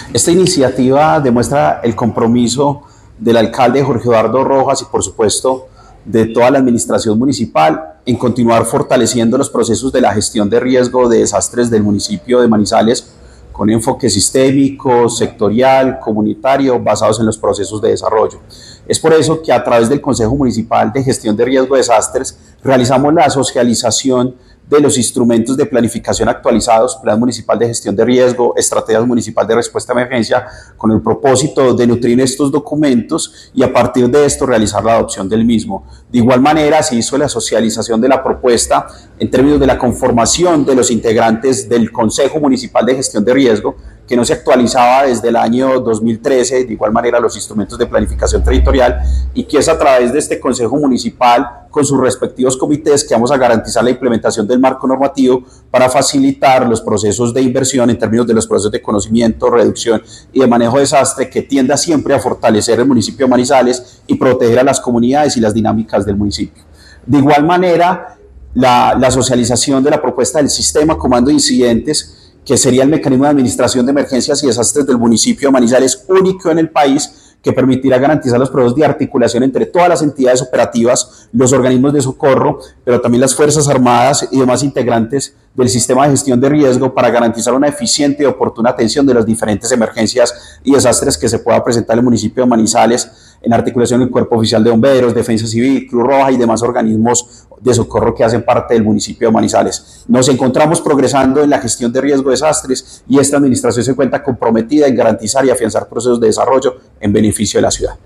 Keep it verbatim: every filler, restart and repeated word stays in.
Esta iniciativa demuestra el compromiso del alcalde Jorge Eduardo Rojas y, por supuesto, de toda la administración municipal en continuar fortaleciendo los procesos de la gestión de riesgo de desastres del municipio de Manizales con enfoque sistémico, sectorial, comunitario, basados en los procesos de desarrollo. Es por eso que a través del Consejo Municipal de Gestión de Riesgo de Desastres realizamos la socialización de los instrumentos de planificación actualizados, Plan Municipal de Gestión de Riesgo, Estrategias Municipal de Respuesta a Emergencia, con el propósito de nutrir estos documentos y a partir de esto realizar la adopción del mismo. De igual manera, se hizo la socialización de la propuesta en términos de la conformación de los integrantes del Consejo Municipal de Gestión de Riesgo, que no se actualizaba desde el año dos mil trece, de igual manera los instrumentos de planificación territorial, y que es a través de este Consejo Municipal, con sus respectivos comités, que vamos a garantizar la implementación del marco normativo para facilitar los procesos de inversión en términos de los procesos de conocimiento, reducción y de manejo de desastre, que tienda siempre a fortalecer el municipio de Manizales y proteger a las comunidades y las dinámicas del municipio. De igual manera, la, la socialización de la propuesta del sistema comando de incidentes, que sería el mecanismo de administración de emergencias y desastres del municipio de Manizales, único en el país, que permitirá garantizar los procesos de articulación entre todas las entidades operativas, los organismos de socorro, pero también las Fuerzas Armadas y demás integrantes del sistema de gestión de riesgo para garantizar una eficiente y oportuna atención de las diferentes emergencias y desastres que se pueda presentar en el municipio de Manizales, en articulación con el Cuerpo Oficial de Bomberos, Defensa Civil, Cruz Roja y demás organismos de socorro que hacen parte del municipio de Manizales. Nos encontramos progresando en la gestión de riesgo de desastres y esta administración se encuentra comprometida en garantizar y afianzar procesos de desarrollo en beneficio de la ciudad.